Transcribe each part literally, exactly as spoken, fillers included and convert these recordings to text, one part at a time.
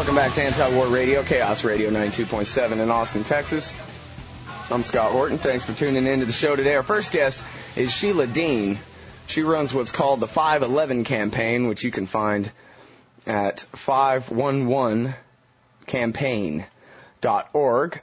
Welcome back to Anti-War Radio, Chaos Radio ninety-two point seven in Austin, Texas. I'm Scott Horton. Thanks for tuning in to the show today. Our first guest is Sheila Dean. She runs what's called the five eleven campaign, which you can find at five one one campaign dot org.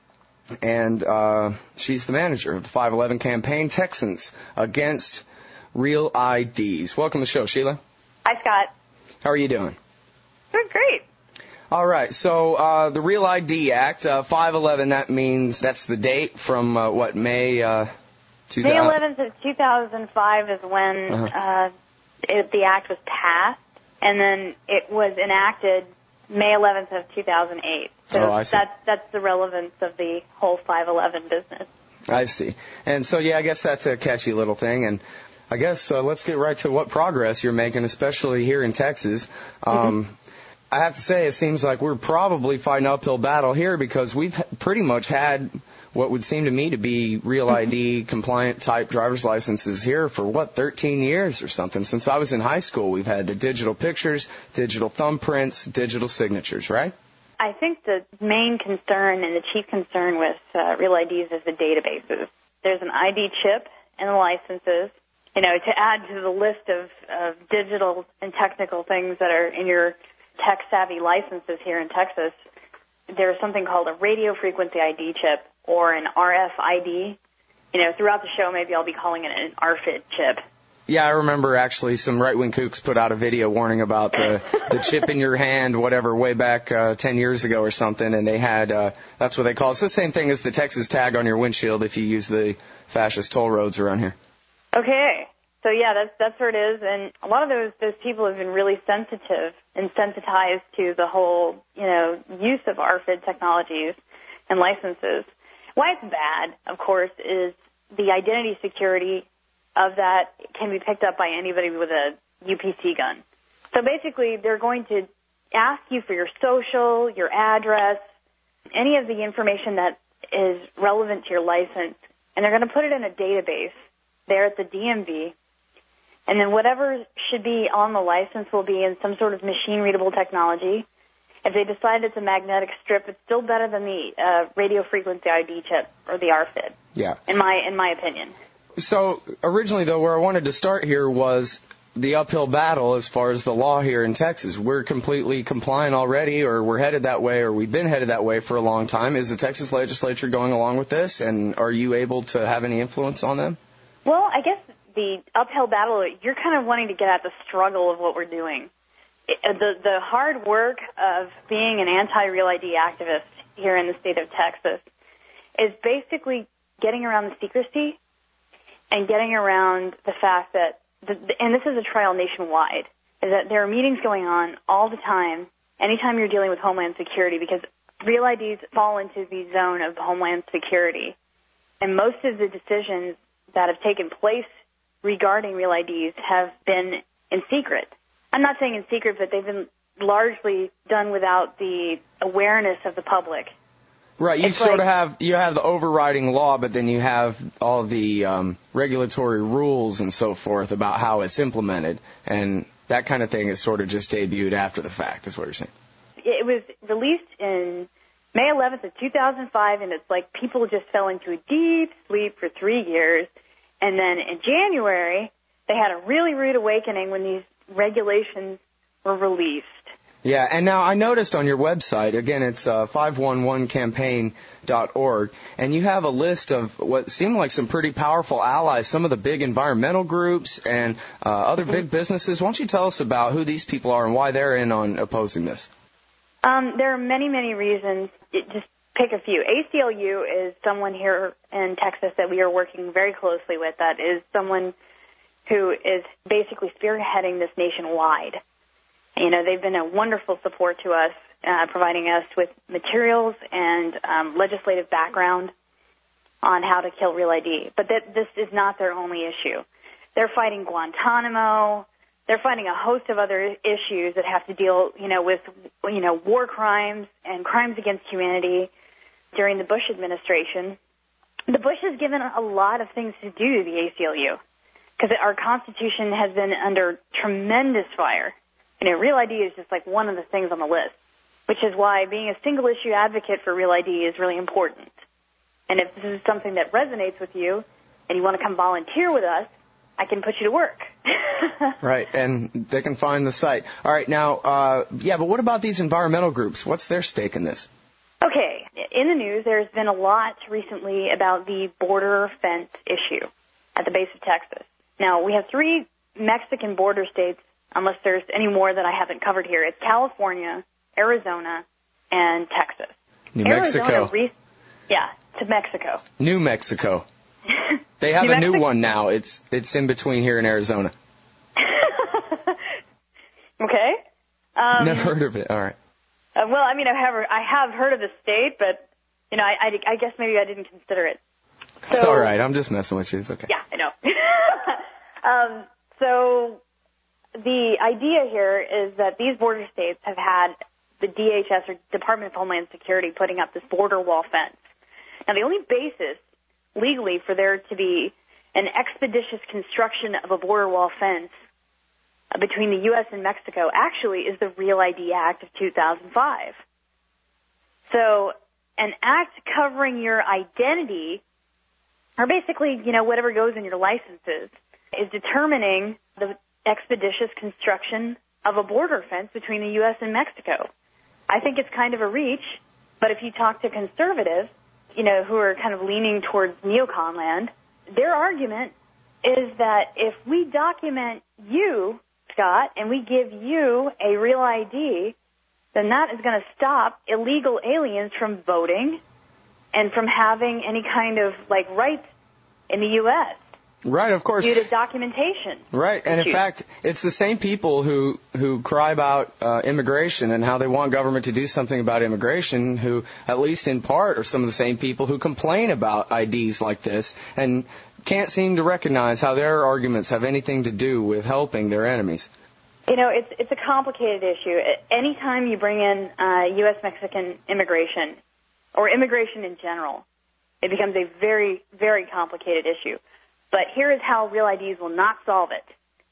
And uh, she's the manager of the five eleven campaign, Texans Against Real I Ds. Welcome to the show, Sheila. Hi, Scott. How are you doing? Doing great. All right, so uh, the Real I D Act, uh, five eleven, that means that's the date from, uh, what, May uh, two thousand? May eleventh of two thousand five is when Uh-huh. uh, it, the act was passed, and then it was enacted May eleventh of two thousand eight. So Oh, I see. that's, that's the relevance of the whole five eleven business. I see. And so, yeah, I guess that's a catchy little thing. And I guess uh, let's get right to what progress you're making, especially here in Texas. Um, Mm-hmm. I have to say, it seems like we're probably fighting an uphill battle here because we've pretty much had what would seem to me to be Real I D compliant type driver's licenses here for, what, thirteen years or something. Since I was in high school, we've had the digital pictures, digital thumbprints, digital signatures, right? I think the main concern and the chief concern with uh, Real I Ds is the databases. There's an I D chip in the licenses. You know, to add to the list of, of digital and technical things that are in your tech-savvy licenses here in Texas, there's something called a radio frequency I D chip or an R F I D. You know, throughout the show, maybe I'll be calling it an R F I D chip. Yeah, I remember actually some right-wing kooks put out a video warning about the, the chip in your hand, whatever, way back uh, ten years ago or something, and they had, uh, that's what they call it. It's the same thing as the Texas tag on your windshield if you use the fascist toll roads around here. Okay. So, yeah, that's that's where it is. And a lot of those those people have been really sensitive and sensitized to the whole, you know, use of R F I D technologies and licenses. Why it's bad, of course, is the identity security of that can be picked up by anybody with a U P C gun. So basically, they're going to ask you for your social, your address, any of the information that is relevant to your license, and they're going to put it in a database there at the D M V. And then whatever should be on the license will be in some sort of machine-readable technology. If they decide it's a magnetic strip, it's still better than the uh, radio frequency I D chip or the R F I D. Yeah. In my in my opinion. So originally, though, where I wanted to start here was the uphill battle as far as the law here in Texas. We're completely compliant already, or we're headed that way, or we've been headed that way for a long time. Is the Texas legislature going along with this, and are you able to have any influence on them? Well, I guess the uphill battle, you're kind of wanting to get at the struggle of what we're doing. It, the the hard work of being an anti-Real I D activist here in the state of Texas is basically getting around the secrecy and getting around the fact that, the, and this is a trial nationwide, is that there are meetings going on all the time, anytime you're dealing with Homeland Security, because Real I Ds fall into the zone of Homeland Security. And most of the decisions that have taken place regarding Real I Ds have been in secret. I'm not saying in secret, but they've been largely done without the awareness of the public. Right, you It's sort like, of have, you have the overriding law, but then you have all the um, regulatory rules and so forth about how it's implemented, and that kind of thing is sort of just debuted after the fact, is what you're saying. It was released in May eleventh of two thousand five, and it's like people just fell into a deep sleep for three years, and then in January, they had a really rude awakening when these regulations were released. Yeah, and now I noticed on your website, again, it's uh, five one one campaign dot org, and you have a list of what seem like some pretty powerful allies, some of the big environmental groups and uh, other big businesses. Why don't you tell us about who these people are and why they're in on opposing this? Um, there are many, many reasons. It, just pick a few. A C L U is someone here in Texas that we are working very closely with. That is someone who is basically spearheading this nationwide. You know, they've been a wonderful support to us, uh, providing us with materials and um, legislative background on how to kill Real I D. But that, this is not their only issue. They're fighting Guantanamo. They're fighting a host of other issues that have to deal, you know, with, you know, war crimes and crimes against humanity during the Bush administration. The Bush has given a lot of things to do to the A C L U because our Constitution has been under tremendous fire. You know, Real I D is just like one of the things on the list. which is why being a single-issue advocate for Real I D is really important. And if this is something that resonates with you and you want to come volunteer with us, I can put you to work. Right, and they can find the site. All right, now, uh, yeah, but what about these environmental groups? What's their stake in this? Okay, in the news, there's been a lot recently about the border fence issue at the base of Texas. Now, we have three Mexican border states, unless there's any more that I haven't covered here. It's California, Arizona, and Texas. New Arizona Mexico. Re- yeah, to Mexico. New Mexico. They have New a new Mexico? one now. It's it's in between here and Arizona. Okay. Um, Never heard of it. All right. Uh, well, I mean, I have I have heard of the state, but you know, I, I, I guess maybe I didn't consider it. So, It's all right. I'm just messing with you. It's okay. Yeah, I know. um, so the idea here is that these border states have had the D H S, or Department of Homeland Security, putting up this border wall fence. Now, the only basis legally for there to be an expeditious construction of a border wall fence between the U S and Mexico actually is the Real I D Act of two thousand five. So an act covering your identity, or basically, you know, whatever goes in your licenses, is determining the expeditious construction of a border fence between the U S and Mexico. I think it's kind of a reach, but if you talk to conservatives, you know, who are kind of leaning towards neocon land, their argument is that if we document you, Scott, and we give you a Real I D, then that is going to stop illegal aliens from voting and from having any kind of, like, rights in the U S Right, of course. due to documentation. Right, and in issues. fact, it's the same people who who cry about uh, immigration and how they want government to do something about immigration, who, at least in part, are some of the same people who complain about I Ds like this and can't seem to recognize how their arguments have anything to do with helping their enemies. You know, it's it's a complicated issue. Anytime you bring in uh, U S Mexican immigration, or immigration in general, it becomes a very, very complicated issue. But here is how Real I Ds will not solve it.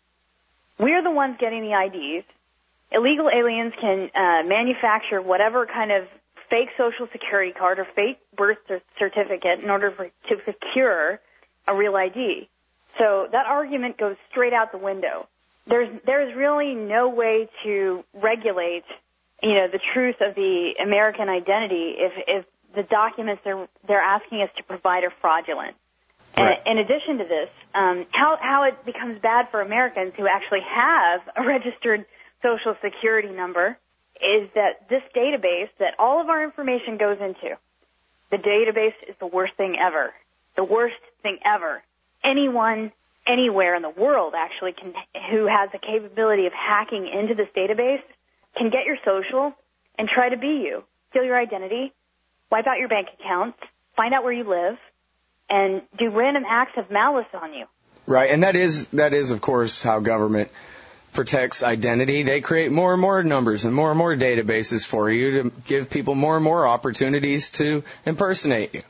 We're the ones getting the I Ds. Illegal aliens can uh, manufacture whatever kind of fake Social Security card or fake birth certificate in order for, to procure a Real I D. So that argument goes straight out the window. There's there's really no way to regulate, you know, the truth of the American identity if if the documents they're they're asking us to provide are fraudulent. Right. And in addition to this, um, how how it becomes bad for Americans who actually have a registered Social Security number is that this database that all of our information goes into, the database is the worst thing ever. The worst thing ever. Anyone, anywhere in the world, actually, can, who has the capability of hacking into this database can get your social and try to be you, steal your identity, wipe out your bank accounts, find out where you live, and do random acts of malice on you. Right, and that is, that is, of course, how government protects identity. They create more and more numbers and more and more databases for you to give people more and more opportunities to impersonate you.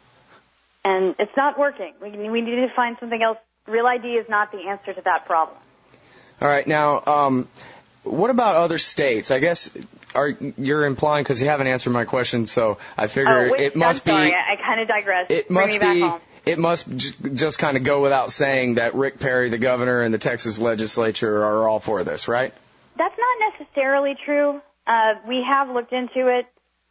And it's not working. We, we need to find something else. Real I D is not the answer to that problem. All right, now, um, what about other states? I guess are you're implying, because you haven't answered my question, so I figure oh, wait, it must I'm sorry. be. I, I kind of digressed. It Bring must me back be. home. It must j- just kind of go without saying that Rick Perry, the governor, and the Texas legislature are all for this, right? That's not necessarily true. Uh, we have looked into it,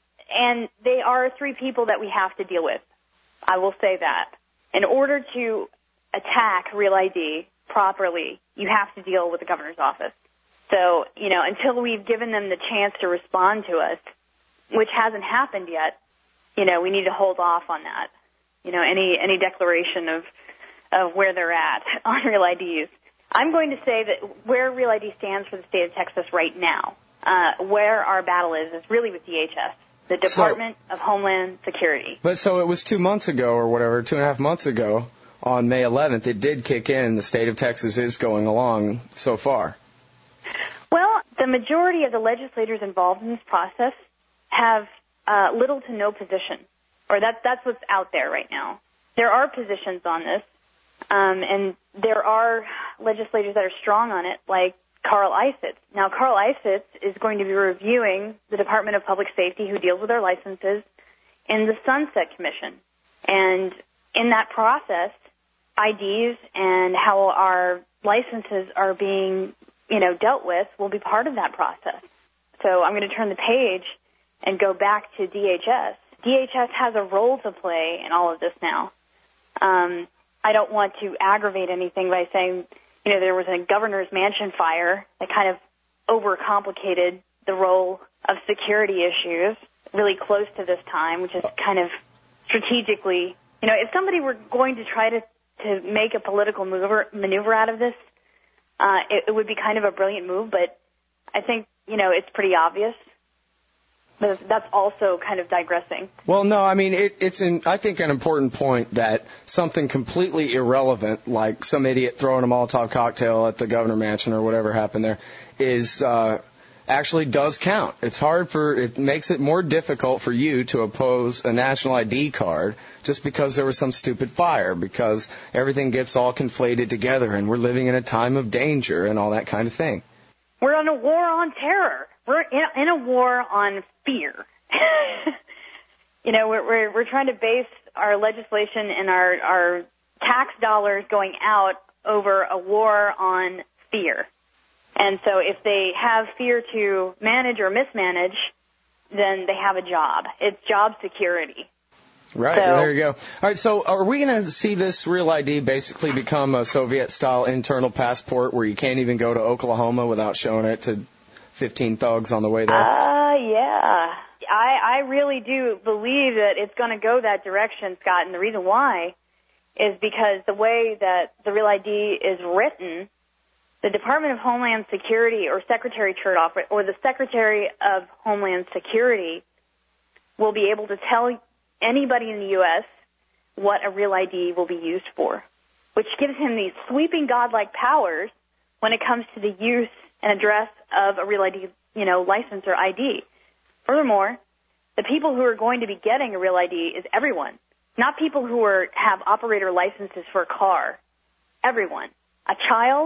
and they are three people that we have to deal with. I will say that. In order to attack Real I D properly, you have to deal with the governor's office. So, you know, until we've given them the chance to respond to us, which hasn't happened yet, you know, we need to hold off on that. You know, any any declaration of of where they're at on Real I Ds. I'm going to say that where Real I D stands for the state of Texas right now, uh, where our battle is, is really with D H S, the Department so, of Homeland Security. But so it was two months ago or whatever, two and a half months ago, on May eleventh, it did kick in. The state of Texas is going along so far. Well, the majority of the legislators involved in this process have uh, little to no position. Or that, that's what's out there right now. There are positions on this, um, and there are legislators that are strong on it, like Carl Isitz. Now, Carl Isitz is going to be reviewing the Department of Public Safety, who deals with our licenses, in the Sunset Commission. And in that process, I Ds and how our licenses are being, you know, dealt with will be part of that process. So I'm going to turn the page and go back to D H S. D H S has a role to play in all of this now. Um, I don't want to aggravate anything by saying, you know, there was a governor's mansion fire that kind of overcomplicated the role of security issues really close to this time, which is kind of strategically, you know, if somebody were going to try to, to make a political maneuver, maneuver out of this, uh, it, it would be kind of a brilliant move, but I think, you know, it's pretty obvious. But that's also kind of digressing. Well, no, I mean, it, it's, an, I think, an important point that something completely irrelevant, like some idiot throwing a Molotov cocktail at the Governor Mansion or whatever happened there, is uh, actually does count. It's hard for, it makes it more difficult for you to oppose a national I D card just because there was some stupid fire, because everything gets all conflated together and we're living in a time of danger and all that kind of thing. We're in a war on terror. We're in, in a war on fear. You know, we're, we're we're trying to base our legislation and our our tax dollars going out over a war on fear. And so if they have fear to manage or mismanage, then they have a job. It's job security. Right, so, there you go. All right, so are we going to see this Real I D basically become a Soviet-style internal passport where you can't even go to Oklahoma without showing it to fifteen thugs on the way there? Uh, yeah. I, I really do believe that it's going to go that direction, Scott, and the reason why is because the way that the Real I D is written, the Department of Homeland Security or Secretary Chertoff or the Secretary of Homeland Security will be able to tell anybody in the U S what a Real I D will be used for, which gives him these sweeping godlike powers when it comes to the use and address of a Real I D, you know, license or I D. Furthermore, the people who are going to be getting a Real I D is everyone, not people who are have operator licenses for a car. Everyone. A child,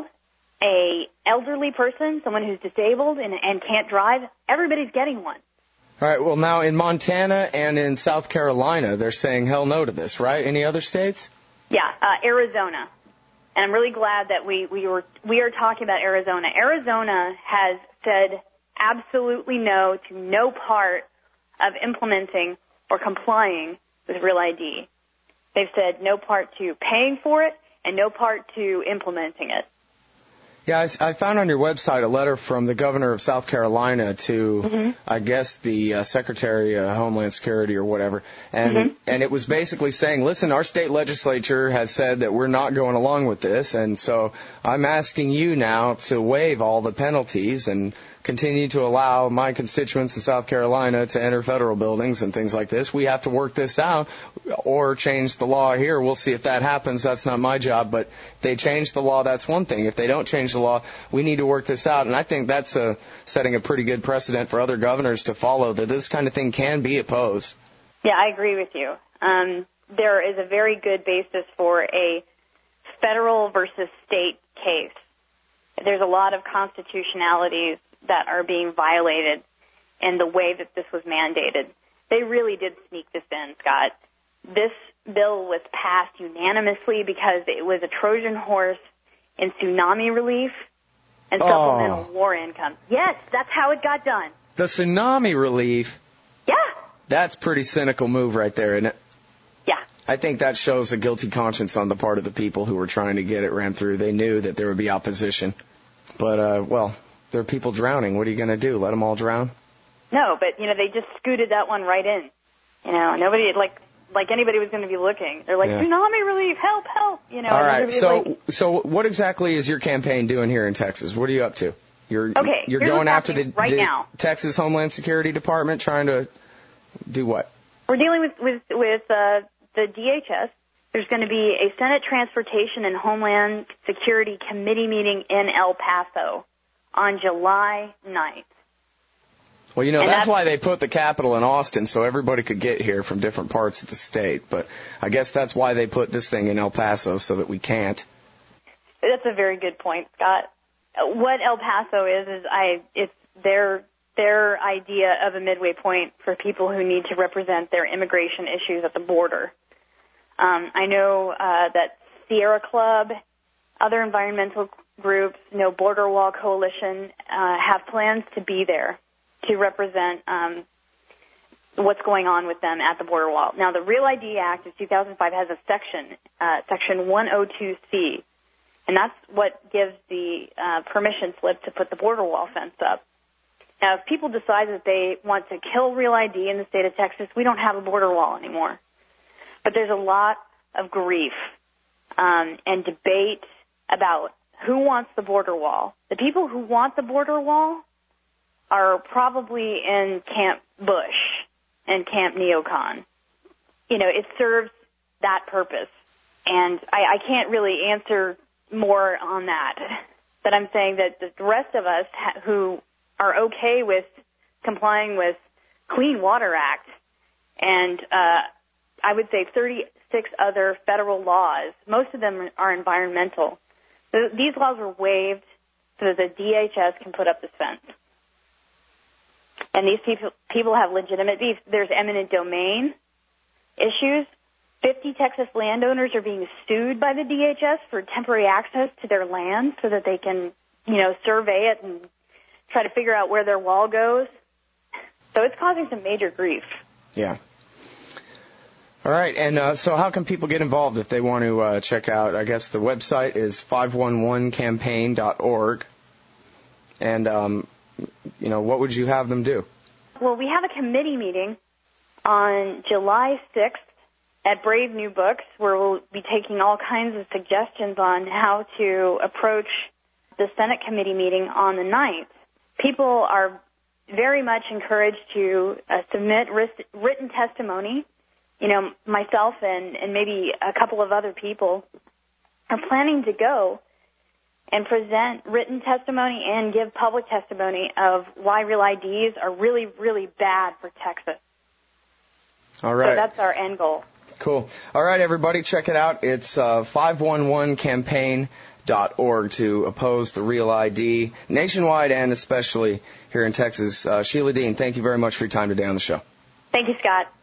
a elderly person, someone who's disabled and, and can't drive, everybody's getting one. All right, well, now in Montana and in South Carolina, they're saying hell no to this, right? Any other states? Yeah, uh, Arizona. And I'm really glad that we, we were we are talking about Arizona. Arizona has said absolutely no to no part of implementing or complying with Real I D. They've said no part to paying for it and no part to implementing it. Yeah, I, I found on your website a letter from the governor of South Carolina to, mm-hmm. I guess, the uh, Secretary of Homeland Security or whatever. And mm-hmm. and it was basically saying, listen, our state legislature has said that we're not going along with this, and so I'm asking you now to waive all the penalties and continue to allow my constituents in South Carolina to enter federal buildings and things like this. We have to work this out or change the law here. We'll see if that happens. That's not my job. But if they change the law, that's one thing. If they don't change the law, we need to work this out. And I think that's a, setting a pretty good precedent for other governors to follow, that this kind of thing can be opposed. Yeah, I agree with you. Um, there is a very good basis for a federal versus state case. There's a lot of constitutionalities that are being violated in the way that this was mandated. They really did sneak this in, Scott. This bill was passed unanimously because it was a Trojan horse in tsunami relief and supplemental oh. war income. Yes, that's how it got done. The tsunami relief? Yeah. That's a pretty cynical move right there, isn't it? Yeah. I think that shows a guilty conscience on the part of the people who were trying to get it ran through. They knew that there would be opposition. But, uh, well, there are people drowning. What are you going to do? Let them all drown? No, but, you know, they just scooted that one right in. You know, nobody, like, like anybody was going to be looking. They're like, yeah. Tsunami relief, help, help. You know. All right, so like, so what exactly is your campaign doing here in Texas? What are you up to? You're, okay, you're going after the, right the now. Texas Homeland Security Department, trying to do what? We're dealing with, with, with uh, the D H S. There's going to be a Senate Transportation and Homeland Security Committee meeting in El Paso on July ninth. Well, you know, and that's, that's why they put the Capitol in Austin, so everybody could get here from different parts of the state. But I guess that's why they put this thing in El Paso, so that we can't. That's a very good point, Scott. what El Paso is is I it's their their idea of a midway point for people who need to represent their immigration issues at the border. Um, I know uh, that Sierra Club, other environmental groups, No Border Wall Coalition, uh, have plans to be there to represent um, what's going on with them at the border wall. Now, the Real I D Act of two thousand five has a section, uh, Section one oh two C, and that's what gives the uh, permission slip to put the border wall fence up. Now, if people decide that they want to kill Real I D in the state of Texas, we don't have a border wall anymore. But there's a lot of grief um, and debate about who wants the border wall. The people who want the border wall are probably in Camp Bush and Camp Neocon. You know, it serves that purpose. And I, I can't really answer more on that. But I'm saying that the rest of us ha- who are okay with complying with Clean Water Act and uh, I would say thirty-six other federal laws, most of them are environmental. These laws were waived so that the D H S can put up this fence. And these people, people have legitimate beef. There's eminent domain issues. fifty Texas landowners are being sued by the D H S for temporary access to their land so that they can, you know, survey it and try to figure out where their wall goes. So it's causing some major grief. Yeah. All right, and uh, so how can people get involved if they want to uh, check out? I guess the website is five one one campaign dot org. And, um, you know, what would you have them do? Well, we have a committee meeting on July sixth at Brave New Books, where we'll be taking all kinds of suggestions on how to approach the Senate committee meeting on the ninth. People are very much encouraged to uh, submit written testimony. You know, myself and, and maybe a couple of other people are planning to go and present written testimony and give public testimony of why Real I Ds are really, really bad for Texas. All right. So that's our end goal. Cool. All right, everybody, check it out. It's uh, five one one campaign dot org to oppose the Real I D nationwide and especially here in Texas. Uh, Sheila Dean, thank you very much for your time today on the show. Thank you, Scott.